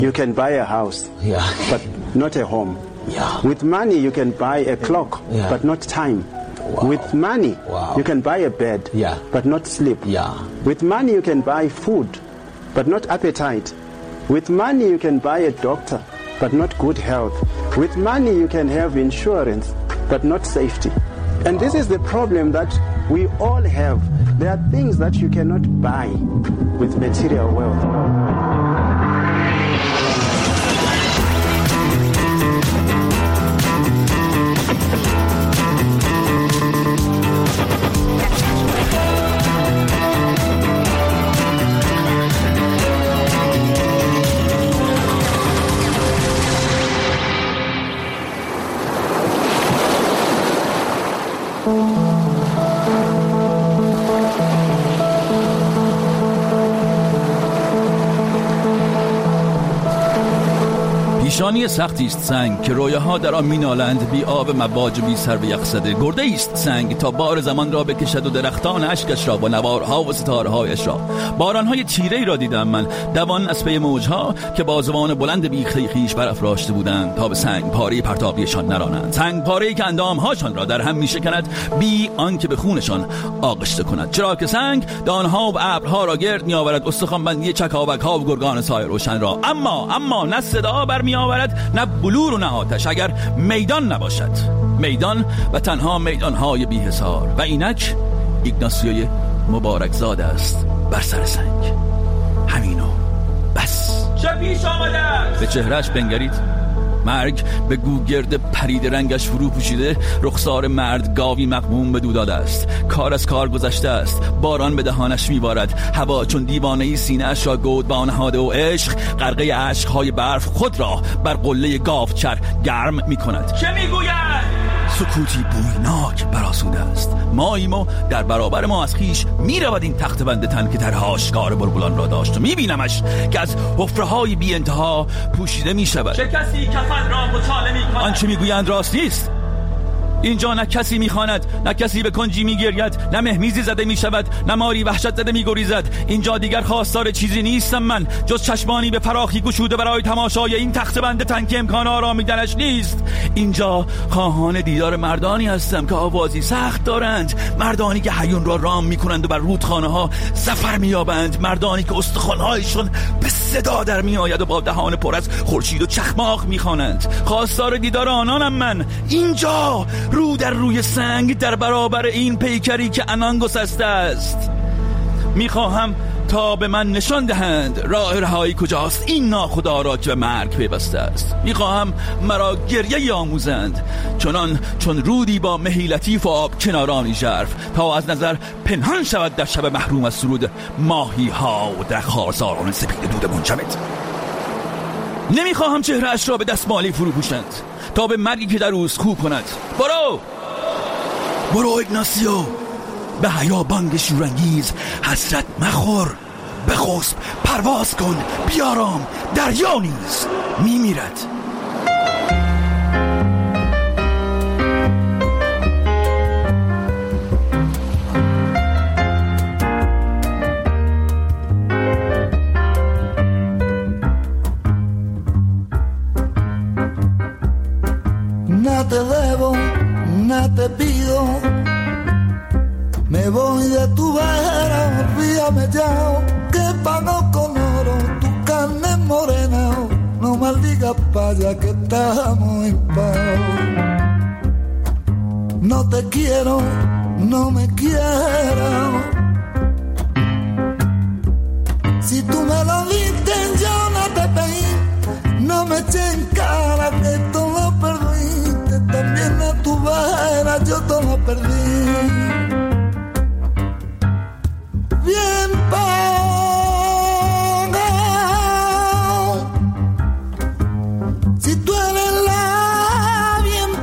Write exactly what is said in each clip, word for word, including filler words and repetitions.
You can buy a house, yeah. but not a home. Yeah. With money, you can buy a clock, yeah. but not time. Wow. With money, wow. you can buy a bed, yeah. but not sleep. Yeah. With money, you can buy food, but not appetite. With money, you can buy a doctor, but not good health. With money, you can have insurance, but not safety. And this is the problem that we all have. There are things that you cannot buy with material wealth. پیشانی سختی است سنگ که رویاها در آن مینالند، بی آب مواج و بی سر به یخ زده. گرده است سنگ تا بار زمان را بکشد و درختان اشکش را با نوارها و ستارهایش را. بارانهای تیره ای را دیدم من، دوان از پی موجها که بازوان بلند بیخته خویش برافراشته بودند تا به سنگ پاره پرتابیشان نرانند. سنگ پاره‌ای که اندامهاشان را در هم میشکند بی آنکه به خونشان آغشته کند، چرا که سنگ دانها و ابرها را گرد میآورد، استخوان بندی چکاوک‌ها و گرگان سایه روشن را. اما اما نه صدا برمی آورد، نه بلور و نه آتش، اگر میدان نباشد. میدان و تنها میدانهای بی حصار. و اینک ایگناسیوی مبارک زاده است بر سر سنگ. همینو بس. چه پیش آمده است؟ به چهرهش بنگرید. مرگ به گوگرد پرید رنگش فرو پوشیده، رخسار مرد گاوی مقموم به دو داده است. کار از کار گذشته است. باران به دهانش میبارد، هوا چون دیوانه‌ای سینه‌اش را گودبان نهاده و عشق غرقه اشک‌های برف خود را بر قله گاوچر گرم میکند. چه میگوید؟ سکوتی بویناک برآسوده است. ماییم و در برابر ما از خیش میرود این تخت بند تن که در هاشگار بلبلان را داشت و میبینمش که از حفره‌های بی انتها پوشیده میشود. چه کسی کفن را مچاله میکند؟ آنچه میگویند راست نیست. اینجا نه کسی میخواند، نه کسی به کنجی میگرید، نه مهمیزی زده میشود، نه ماری وحشت زده میگریزد. اینجا دیگر خواستار چیزی نیستم من جز چشمانی به فراخی گشوده برای تماشای این تخت بند تن که امکان آرامیدنش نیست. اینجا خواهان دیدار مردانی هستم که آوازی سخت دارند، مردانی که حیون را رام میکنند و بر رودخانه ها ظفر مییابند، مردانی که استخوان‌هایشان به صدا در میآید و با دهان پر از خورشید و چخماق میخوانند. خواستار دیدار آنانم من. اینجا رو در روی سنگ در برابر این پیکری که عنان گسسته است. میخواهم تا به من نشان دهند راه رهایی کجاست، این ناخدا را که به مرگ پیوسته است. میخواهم مرا گریه آموزند، چنان چون رودی با مهی لطیف و آب کنارانی ژرف، تا از نظر پنهان شود در شب محروم از سرود ماهی ها و در خارزاران سپید دود منجمد. نمیخواهم چهره اش را به دستمالی فرو پوشند تا به مرگی که در اوست خو کند. برو برو ایگناسیو، به حیابان شورانگیز حسرت مخور، بخسب پرواز کن، بیارام، دریا نیز میمیرد. No te debo, no te pido, me voy de tu vera, olvídame ya, que pago con oro tu carne morena, no maldigas paya que estamos en paz. No te quiero, no me quieras, si tú me lo diste yo no te pedí, no me eché en cara que todo lo perdí. También a tu vera yo todo lo perdí. Bien pagado, si tú eres la bien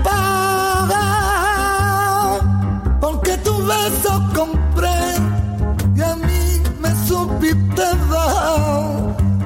pagado, porque tu beso compré y a mí me supiste dar.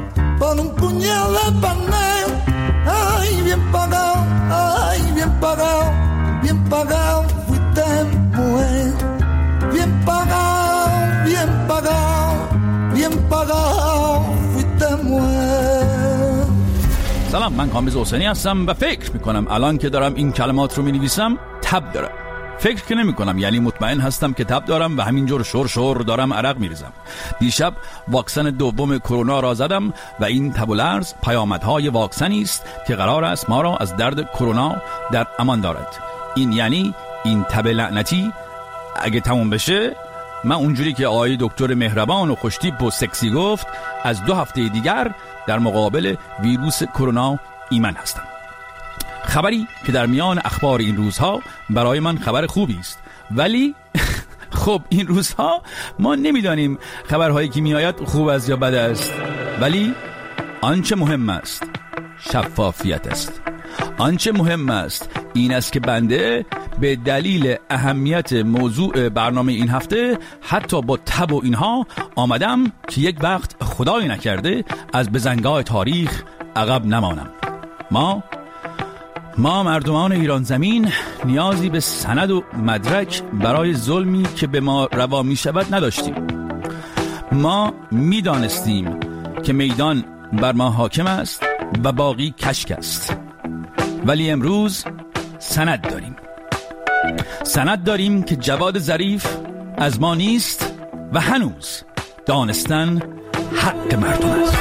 سلام، من کامبیز حسینی هستم و فکر میکنم الان که دارم این کلمات رو مینویسم تب دارم. فکر که نمی کنم، یعنی مطمئن هستم که تب دارم و همینجور شور شور دارم عرق میریزم. دیشب واکسن دوم کرونا را زدم و این تب و لرز پیامدهای واکسنی است که قرار است ما را از درد کرونا در امان دارد. این یعنی این تب لعنتی اگه تموم بشه، من اونجوری که آقای دکتر مهربان و خوشتیپ و سکسی گفت، از دو هفته دیگر در مقابل ویروس کرونا ایمن هستم. خبری که در میان اخبار این روزها برای من خبر خوبی است، ولی خب این روزها ما نمیدانیم خبرهایی که میآید خوب است یا بد است، ولی آنچه مهم است شفافیت است. آنچه مهم است این است که بنده به دلیل اهمیت موضوع برنامه این هفته حتی با تب و اینها آمدم که یک وقت خدای نکرده از بزنگاه تاریخ عقب نمانم. ما ما مردمان ایران زمین نیازی به سند و مدرک برای ظلمی که به ما روا می شود نداشتیم. ما می دانستیم که میدان بر ما حاکم است و باقی کشک است، ولی امروز سند داریم. سند داریم که جواد ظریف از ما نیست و هنوز دانستن حق مردم است.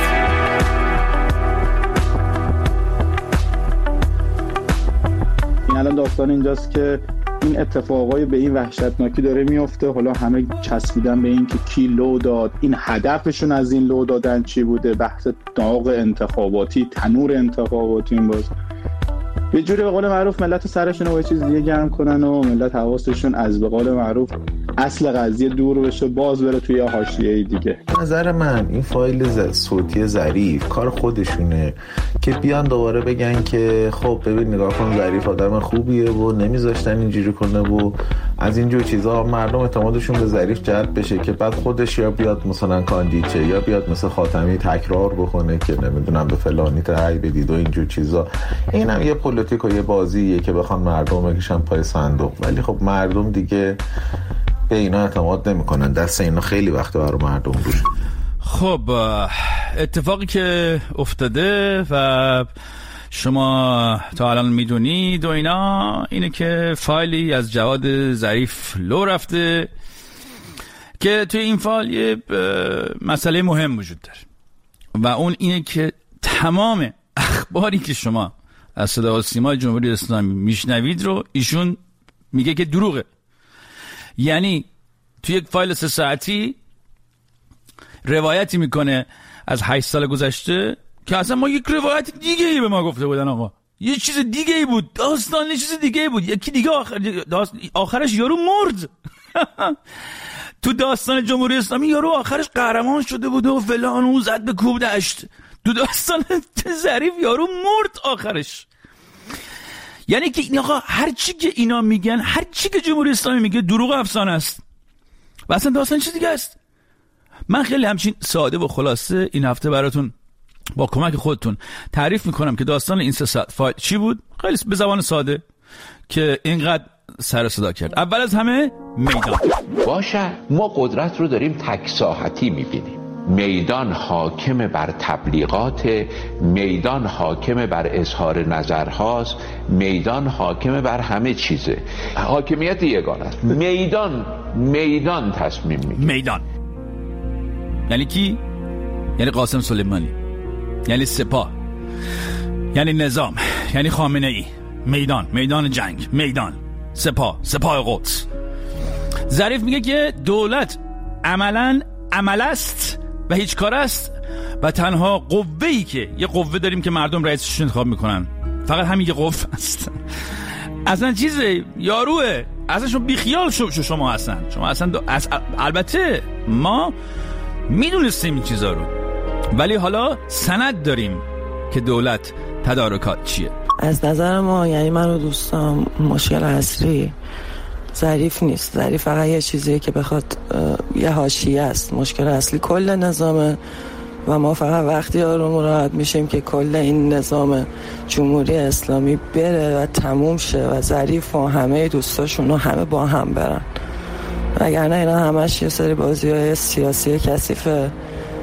الان داستان اینجاست که این اتفاقای به این وحشتناکی داره میفته. حالا همه چسبیدن به این که کی لو داد، این هدفشون از این لو دادن چی بوده، بحث داغ انتخاباتی، تنور انتخاباتی. این باز یه جوری به قول معروف ملت سرشون رو با چیز دیگه گرم کنن و ملت حواسشون از به قول معروف اصل قضیه دور بشه، باز بره توی حاشیه دیگه. نظر من این فایل صوتی ظریف کار خودشونه که بیان دوباره بگن که خب ببین نگاه کن ظریف آدم خوبیه و نمیذاشتن اینجوری کنه و از اینجور چیزا مردم اعتمادشون به ظریف جلب بشه که بعد خودش یا بیاد مثلا کاندیچه یا بیاد مثل خاتمی تکرار بکنه که نمیدونم به فلانی رأی بدید و اینجور چیزا. اینم یه پلیتیک و یه بازیه که بخوان مردم بکشن پای صندوق، ولی خب مردم دیگه به اینا اعتماد نمیکنن. دست اینا خیلی وقت برای مردم بود. خب اتفاقی که افتاده و شما تا الان میدونید و اینا اینه که فایلی از جواد ظریف لو رفته که توی این فایل یه مسئله مهم وجود داره و اون اینه که تمام اخباری که شما از صدا و سیما جمهوری اسلامی میشنوید رو ایشون میگه که دروغه. یعنی توی یک فایل سه ساعتی روایتی میکنه از هشت سال گذشته که اصلا ما یک روایت دیگه ای به ما گفته بودن، آقا یه چیز دیگه ای بود، داستان یه چیز دیگه ای بود، یکی دیگه آخر آخرش یارو مرد. تو داستان جمهوری اسلامی یارو آخرش قهرمان شده بود و فلان و زد به کوب دشت. تو داستان ظریف یارو مرد آخرش. یعنی که این آقا هر چی که اینا میگن، هر چی که جمهوری اسلامی میگه دروغ افسانه است و اصلا داستان چیز دیگه است. من خیلی همچین ساده و خلاصه این هفته براتون با کمک خودتون تعریف میکنم که داستان این سه ساعت فایل چی بود، خیلی به زبان ساده که اینقدر سر صدا کرد. اول از همه میدان. باشه ما قدرت رو داریم تک ساحتی میبینیم. میدان حاکم بر تبلیغات، میدان حاکم بر اظهار نظرهاست، میدان حاکم بر همه چیزه. حاکمیت یگانه است. میدان میدان تصمیم میگیره. میدان یعنی کی؟ یعنی قاسم سلیمانی، یعنی سپاه، یعنی نظام، یعنی خامنه ای. میدان، میدان جنگ، میدان، سپاه، سپاه قدس. ظریف میگه که دولت عملاً عمل است و هیچ کار است و تنها قوه‌ای که یه قوه داریم که مردم رئیسشون انتخاب میکنن، فقط همین یه قوه است. اصلا چیزه یاروه، اصلا شما بیخیال شو شما اصلا شما اصلا دو... از... البته ما میدونستیم این چیزا رو، ولی حالا سند داریم که دولت تدارکات چیه. از نظر ما، یعنی من و دوستام، مشکل اصلی ظریف نیست. ظریف فقط یه چیزیه که بخواد یه حاشیه است. مشکل اصلی کل نظامه و ما فقط وقتی آروم راحت میشیم که کل این نظام جمهوری اسلامی بره و تموم شه و ظریف و همه دوستاشون و همه با هم برن. وگرنه اینا همش یه سری بازی‌های سیاسی کثیفه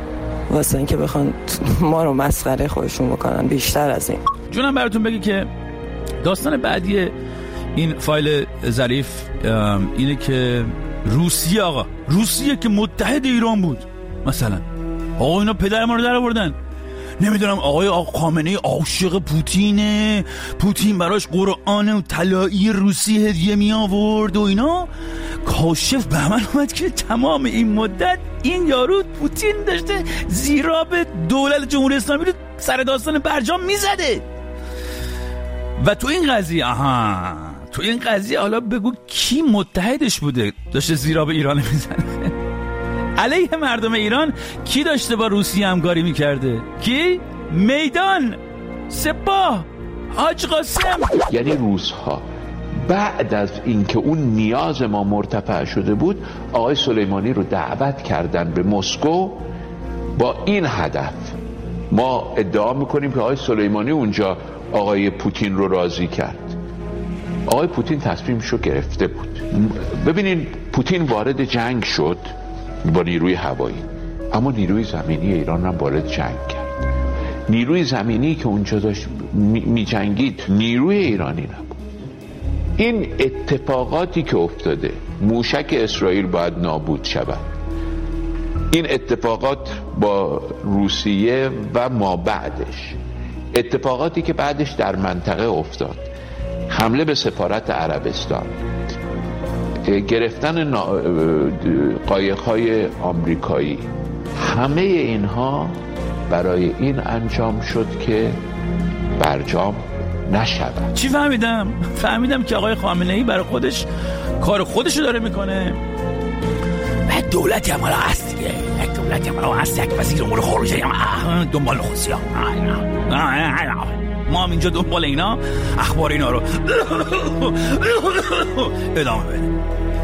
واسه اینکه بخوان ما رو مسخره خودشون بکنن بیشتر از این. جونم براتون بگی که داستان بعدی این فایل ظریف اینه که روسیه آقا روسیه که متحد ایران بود مثلا، آقا اینا پدر ما رو در آوردن، نمیدونم آقای آقا خامنه‌ای عاشق پوتینه، پوتین براش قرآن طلایی روسی هدیه می آورد و اینا. کاشف به من اومد که تمام این مدت این یارو پوتین داشته زیراب دولت جمهوری اسلامی رو سر داستان برجام میزده. و تو این قضیه آها تو این قضیه حالا بگو کی متحدش بوده داشته زیراب ایران میزنه؟ علیه مردم ایران کی داشته با روسیه همکاری میکرده؟ کی؟ میدان، سپاه، حاج قاسم. یعنی روس‌ها بعد از اینکه اون نیاز ما مرتفع شده بود آقای سلیمانی رو دعوت کردن به مسکو با این هدف. ما ادعا میکنیم که آقای سلیمانی اونجا آقای پوتین رو راضی کرد. آقای پوتین تصمیمشو گرفته بود. ببینین پوتین وارد جنگ شد با نیروی هوایی، اما نیروی زمینی ایران هم وارد جنگ کرد. نیروی زمینی که اونجا داشت می, می جنگید نیروی ایرانی نبود. این اتفاقاتی که افتاده، موشک اسرائیل باید نابود شود، این اتفاقات با روسیه و ما بعدش، اتفاقاتی که بعدش در منطقه افتاد، حمله به سفارت عربستان، گرفتن قایق‌های آمریکایی، همه اینها برای این انجام شد که برجام نشود. چی فهمیدم؟ فهمیدم که آقای خامنه‌ای برای خودش کار خودشو داره میکنه. بعد دولتی هم حالا هست دیگه، یک دولتی هم حالا هست، یک وزیر امور خارجه هم دنبال خصوصی ها. ما هم اینجا دنبال اینا اخبار اینا رو ادامه بدیم.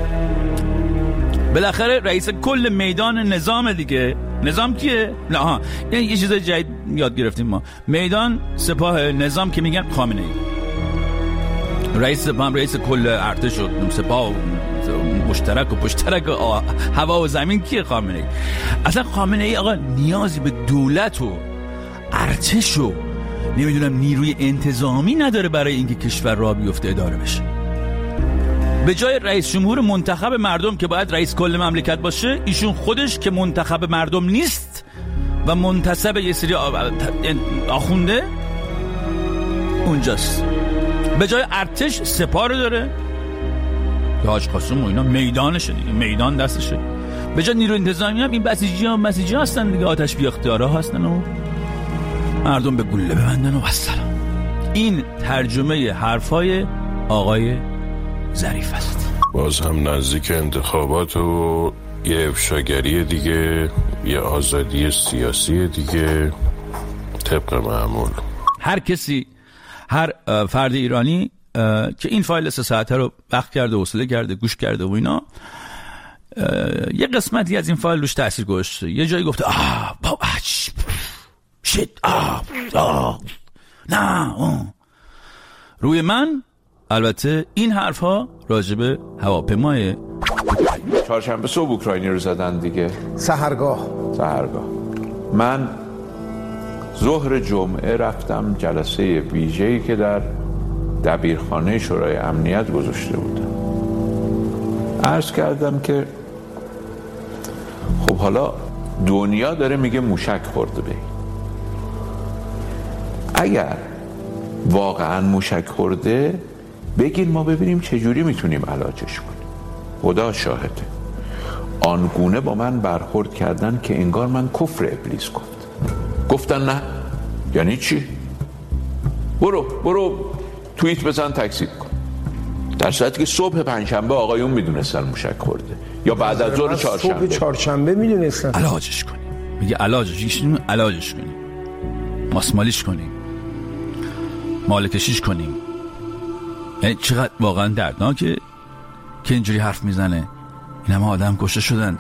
بالاخره رئیس کل میدان نظام دیگه. نظام کیه؟ نه ها یعنی یه چیز جدید یاد گرفتیم ما. میدان سپاه نظام که میگن خامنه‌ای. رئیس سپاه هم رئیس کل ارتش و سپاه مشترک و پشترک و هوا و زمین کیه؟ خامنه‌ای. اصلا خامنه‌ای آقا نیازی به دولت و ارتش و نمیدونم نیروی انتظامی نداره برای اینکه کشور راه بیفته اداره بشه. به جای رئیس جمهور منتخب مردم که باید رئیس کل مملکت باشه، ایشون خودش که منتخب مردم نیست و منتسب یه سری آخونده اونجاست. به جای ارتش سپاه رو داره که حاج قاسم و اینا میدانشه دیگه، میدان دستشه. به جای نیرو انتظامی هم این بسیجی ها مسیجی هستن دیگه، آتش بی اختیارها هستن و مردم به گله ببندن و والسلام. این ترجمه حرفای آقای ظریف است. باز هم نزدیک انتخابات و یه افشاگری دیگه، یه آزادی سیاسی دیگه، طبق معمول. هر کسی، هر فرد ایرانی که این فایل سه ساعته رو وقت کرده، حوصله کرده، گوش کرده و اینا، یه قسمتی از این فایل روش تاثیر گذاشته. یه جایی گفته آه بابا شیت آه آه نه آه. روی من البته این حرف ها راجب هواپیمای چهارشنبه صبح اوکراینی رو زدن دیگه، سحرگاه سحرگاه من ظهر جمعه رفتم جلسه ویژه‌ای که در دبیرخانه شورای امنیت گذاشته بودم. عرض کردم که خب حالا دنیا داره میگه موشک خورده به، اگر واقعا موشک خورده بگین ما ببینیم چجوری میتونیم علاجش کنیم. خدا شاهده آنگونه با من برخورد کردن که انگار من کفر ابلیس گفت. گفتن نه یعنی چی؟ برو برو توییت بزن تکذیب کن. در صورتی که صبح پنجشنبه آقایون میدونستن موشک خورده یا بعد از ظهر چهارشنبه. صبح چهارشنبه میدونستن. علاجش کنیم. میگه علاجش کنیم، علاجش کنیم، ماسمالیش کنیم، مالکشیش کنیم. یعنی چقدر واقعا دردناکه که اینجوری حرف میزنه. این همه آدم کشته شدند.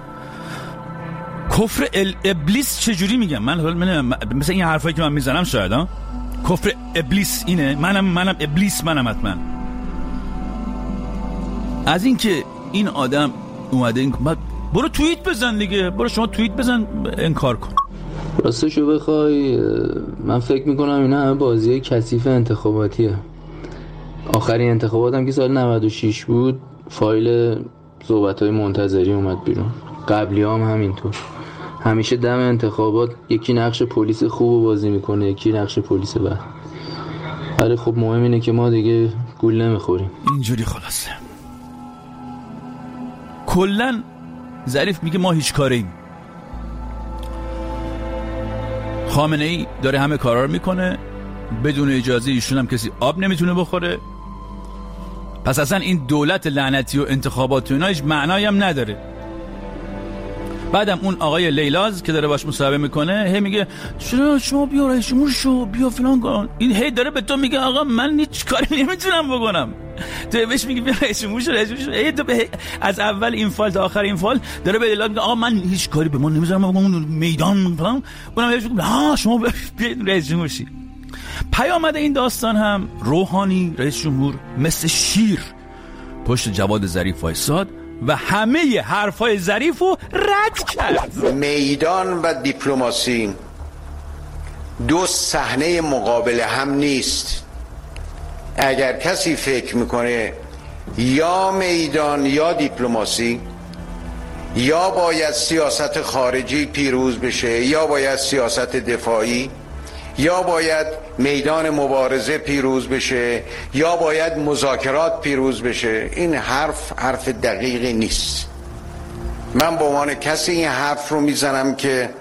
کفر ابلیس چجوری میگم من؟ من مثلا این حرفایی که من میزنم شاید ها کفر ابلیس اینه، منم منم ابلیس منم حتما. از این که این آدم اومده این برو توییت بزن دیگه، برو شما توییت بزن انکار کن. راستشو بخوای من فکر میکنم اینا همه بازی کثیف انتخاباتیه. آخرین انتخاباتم که سال نود و شش بود فایل صحبت‌های منتظری اومد بیرون، قبلی هم همینطور. همیشه دم انتخابات یکی نقش پلیس خوب بازی میکنه، یکی نقش پلیس بد. ولی خب مهم اینه که ما دیگه گول نمیخوریم. اینجوری خلاصه. کلن ظریف میگه ما هیچ کاره ایم. خامنه ای داره همه کارا رو میکنه، بدون اجازه ایشون هم کسی آب نمیتونه بخوره. پس اصلا این دولت لعنتی و انتخابات و اینا هیچ معنایی هم نداره. بعدم اون آقای لیلاز که داره باش مصاحبه میکنه هی میگه چرا شما بیا رئیس جمهور شو، بیا فلان کن. این هی داره به تو میگه آقا من هیچ کاری نمیتونم بکنم. تو بهش میگی بیا رئیس جمهور شو، رئیس جمهور شو. هی تو به از اول این فایل تا آخر این فایل داره به لیلاز میگه آقا من هیچ کاری به ما نمیذارم، اون میدان فلان. اونم بهش میگه ها شما بیا رئیس جمهور شی. پیامد این داستان هم روحانی رئیس جمهور مثل شیر پشت جواد ظریف وایساد و همه حرفای ظریف رو رد کرد. میدان و دیپلماسی دو صحنه مقابل هم نیست. اگر کسی فکر میکنه یا میدان یا دیپلماسی، یا باید سیاست خارجی پیروز بشه یا باید سیاست دفاعی، یا باید میدان مبارزه پیروز بشه یا باید مذاکرات پیروز بشه، این حرف حرف دقیقی نیست. من به عنوان کسی این حرف رو میزنم که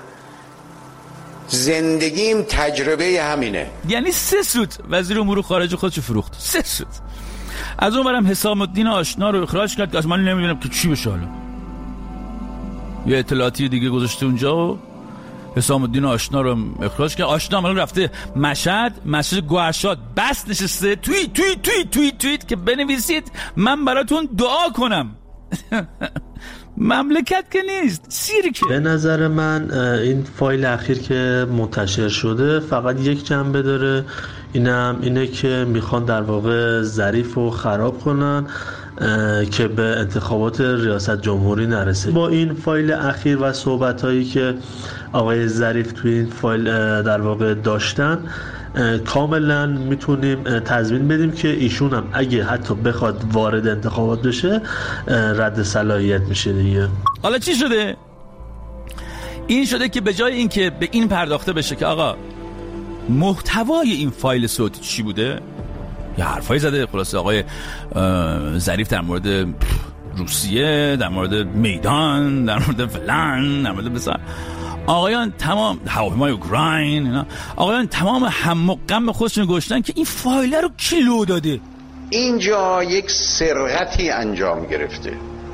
زندگیم تجربه همینه. یعنی سه سوت وزیر امور خارجه خودشو فروخت، سه سوت. از اون برم حسام الدین آشنا رو اخراج کرد که من نمیدونم که چی بشه. حالا یه اطلاعاتی دیگه گذاشته اونجا و حسام الدین آشنا رو اخراج کرد. آشنا الان رفته مشهد، مسجد گوهرشاد بس نشسته توی توی توی توی توییت که بنویسید من براتون دعا کنم. مملکت که نیست، سیرکه. به نظر من این فایل اخیر که منتشر شده فقط یک جنبه داره، اینم اینه که میخوان در واقع ظریف رو خراب کنن که به انتخابات ریاست جمهوری نرسه. با این فایل اخیر و صحبتایی که آقای ظریف توی این فایل در واقع داشتن کاملا میتونیم تضمین بدیم که ایشون هم اگه حتی بخواد وارد انتخابات بشه رد صلاحیت میشه دیگه. حالا چی شده؟ این شده که به جای این که به این پرداخته بشه که آقا محتوای این فایل صوتی چی بوده، یه حرفایی زده خلاصه آقای ظریف در مورد روسیه، در مورد میدان، در مورد فلان، در مورد بسار آقایان تمام هواپیمای اوکراین اینا، آقایان تمام هم و غم خودشون گشتن که این فایل رو کی لو داده. اینجا یک سرقتی انجام گرفته،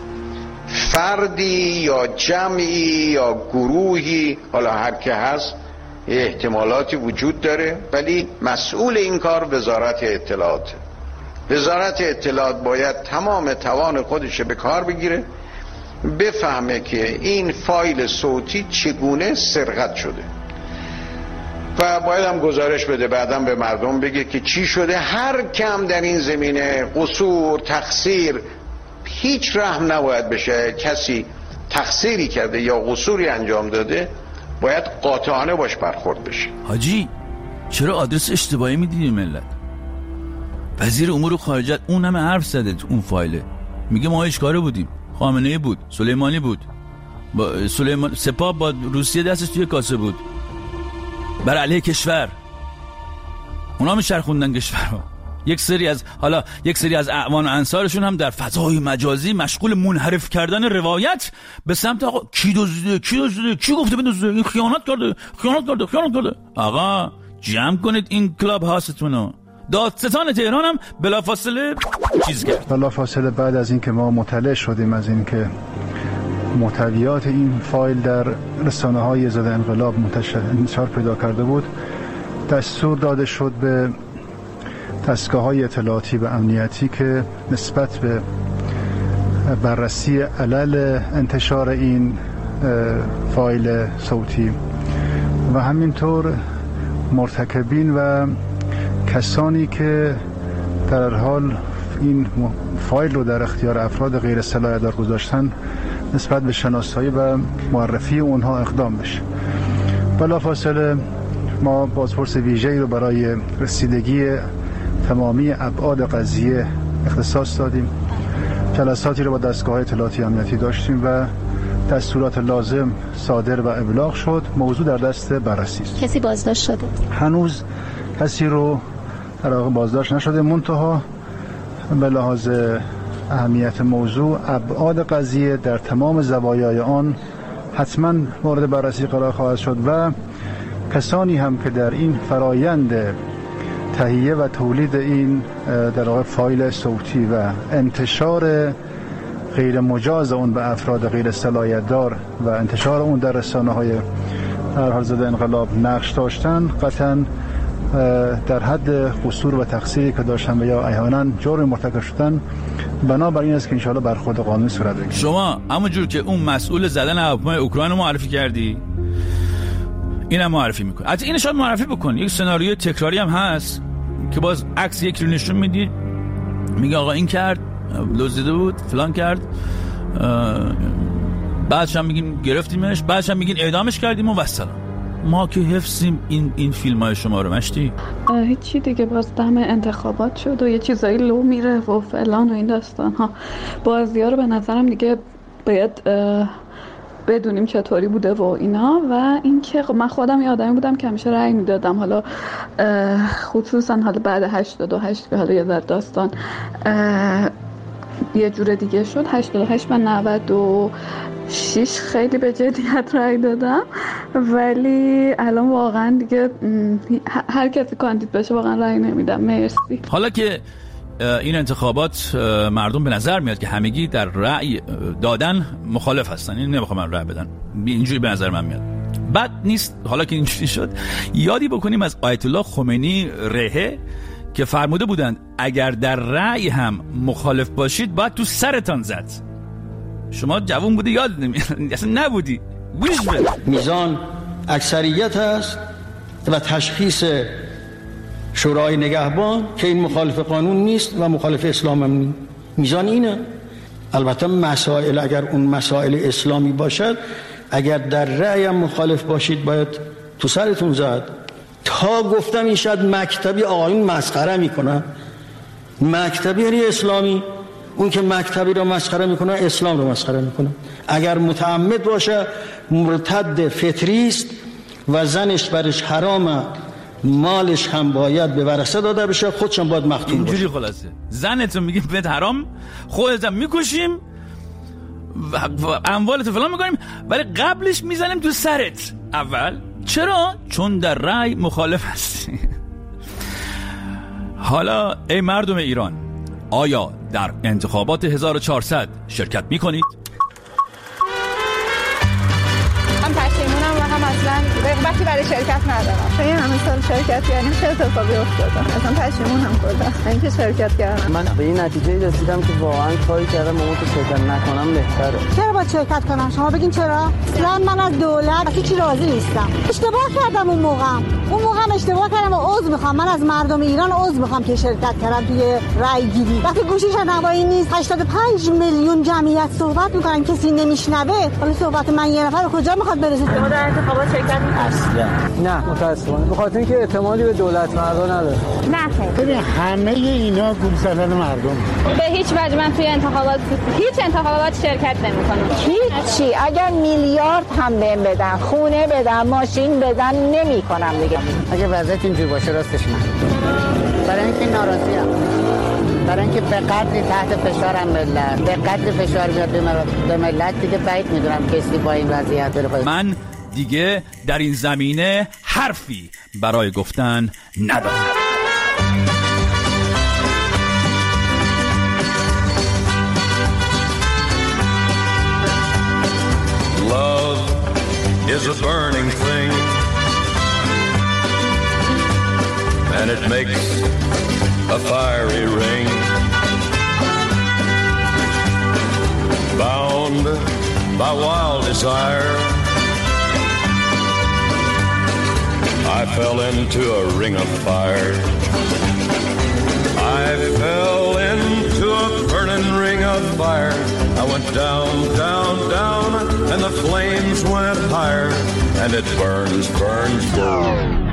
فردی یا جمعی یا گروهی، حالا هر که هست احتمالاتی وجود داره، ولی مسئول این کار وزارت اطلاعات. وزارت اطلاعات باید تمام توان خودش به کار بگیره، بفهمه که این فایل صوتی چگونه سرقت شده و باید هم گزارش بده، بعدم به مردم بگه که چی شده. هر کم در این زمینه قصور، تقصیر، هیچ رحم نباید بشه. کسی تقصیری کرده یا قصوری انجام داده باید قاطعانه باش برخورد بشه. حاجی چرا آدرس اشتباهی میدید ملت؟ وزیر امور خارجه اون همه حرف زده تو اون فایله، میگه ما هیچ کاره بودیم، خامنه‌ای بود، سلیمانی بود، با سلیمان سپاه با روسیه دستش توی کاسه بود بر علیه کشور، اونا میچرخوندن کشور. یک سری از حالا یک سری از اعوان و انصارشون هم در فضای مجازی مشغول منحرف کردن روایت به سمت آقا کی دزدیده کی دزدیده کی گفته بدزدیده، این خیانت کرده خیانت کرده خیانت کرده. آقا جمع کنید این کلاب هاستونو. دادستان تهران هم بلافاصله چیز کرد. بلافاصله بعد از اینکه ما مطلع شدیم از اینکه محتویات این فایل در رسانه‌های ضد انقلاب انتشار پیدا کرده بود، دستور داده شد به دستگاه‌های اطلاعاتی و امنیتی که نسبت به بررسی علل انتشار این فایل صوتی و همینطور مرتکبین و کسانی که در حال این فایل رو در اختیار افراد غیر صلاحیت‌دار گذاشتن نسبت به شناسایی و معرفی اونها اقدام بشه. بلافاصله ما بازپرس ویژه‌ای رو برای رسیدگی تمامی ابعاد قضیه اختصاص دادیم. جلساتی رو با دستگاه اطلاعاتی امنیتی داشتیم و دستورات لازم صادر و ابلاغ شد. موضوع در دست بررسی است. کسی بازداشت شده؟ هنوز کسی رو در واقع بازداشت نشده، منتها به لحاظ اهمیت موضوع ابعاد قضیه در تمام زوایای آن حتما مورد بررسی قرار خواهد شد و کسانی هم که در این فرایند تهیه و تولید این در واقع فایل صوتی و انتشار غیر مجاز اون به افراد غیر صلاحیت دار و انتشار اون در رسانه‌های در حال ضد انقلاب نقش داشتن، قطعاً در حد قصور و تقصیری که داشتن و یا احیانا جرم مرتکب شدن، بنابراین است که انشاءالله برخورد قانونی صورت بگیرد. شما همونجور که اون مسئول زدن هواپیمای اوکراین رو معرفی کردی، اینم معرفی میکنه. از این شاید معرفی بکن. یک سناریوی تکراری هم هست که باز عکس یکی رو نشون میدی، میگه آقا این کرد، دزدیده بود، فلان کرد، بعدش هم میگین گرفتیمش، بعدش هم میگین اعدامش کردیم و والسلام. ما که حفظیم این این فیلم‌های شما رو. مشتی هیچی دیگه، باز دم انتخابات شد و یه چیزایی لو میره و فلان و این داستان ها. بازی‌ها رو به نظرم دیگه باید بدونیم چطوری بوده و اینا. و اینکه خب من خودم یه آدمی بودم که همیشه رأی میدادم، حالا خصوصا حالا بعد هشتاد و هشت که حالا یه ذره داستان یه جور دیگه شد، هشتاد و هشت و نود و شش خیلی به جدیت رأی دادم، ولی الان واقعا دیگه هر کسی کاندید بشه واقعا رأی نمیدم. مرسی. حالا که این انتخابات مردم به نظر میاد که همگی در رأی دادن مخالف هستن، این نمیخوام من رأی بدن، اینجوری به نظر من میاد. بد نیست حالا که اینجوری شد یادی بکنیم از آیت الله خمینی رهه که فرموده بودند اگر در رأی هم مخالف باشید باید تو سرتان زد. شما جوان بودی یاد نمیاد، اصلا نبودی. میزان اکثریت هست و تشخیص شورای نگهبان که این مخالف قانون نیست و مخالف اسلام هم نیست. میزان اینه. البته مسائل اگر اون مسائل اسلامی باشد، اگر در رأی هم مخالف باشید باید تو سرتون زد. تا گفتم این شاید مکتبی آقایون مسخره میکنن. مکتبی یعنی اسلامی، اون که مکتبی رو مسخره میکنه اسلام رو مسخره میکنه. اگر متعمد باشه مرتد فطری است و زنش برش حرامه، مالش هم باید به ورثه داده بشه، خودش هم باید مقتول باشه. اینجوری خلاصه زنتو میگیم بهت حرام، خودت هم میکشیم و اموالتو فلان میکنیم، ولی قبلش میزنیم تو سرت اول. چرا؟ چون در رأی مخالف هستی. حالا ای مردم ایران، آیا در انتخابات هزار و چهارصد شرکت میکنید؟ هم پشیمونم و هم اصلا رغبتی برای شرکت ندارم. خیلی همه سال شرکت کردیم، چه اتفاقی افتاده؟ اصلا پشیمونم کلا اینکه شرکت کردم. من به این نتیجه رسیدم که واقعا کاری کردم اون که شرکت نکنم بهتره. چرا باید شرکت کنم؟ شما بگین چرا؟ اصلا من از دولت هیچ چیزی راضی نیستم. اشتباه کردم اون موقع. اون موقع اشتباه کردم و عذر میخوام. من از مردم ایران عذر میخوام که شرکت کردم توی رای گیری. وقتی گوشی شنوایی نیست، هشتاد و پنج میلیون جمعیت صحبت میکنن، کسی نمیشنوه. حالا صحبت من یه نفر کجا میخواد برسه؟ شما در انتخابات شرکت اصلا نه، متاسفانه به خاطر اینکه اعتمادی به دولت مردم نداره. نه خیر. ببین همه اینا گول زدن مردم. به هیچ وجه من توی انتخابات هیچ انتخابات شرکت نمی‌کنم. هیچی. اگر میلیارد هم بهم بدن، خونه بدن، ماشین بدن، نمی‌کنم دیگه. اگه وضعیت اینجوری باشه راستش من برای اینکه ناراضی‌ام، برای اینکه به قدری تحت فشارم ملت، به قدری فشار میاد به ملت دیگه بعید میدونم کسی با این وضعیت بره. من دیگه در این زمینه حرفی برای گفتن ندارم. Love is a burning thing, and it makes a fiery ring. Bound by wild desire, I fell into a ring of fire. I fell into a burning ring of fire. I went down, down, down, and the flames went higher. and it burns, burns, burns.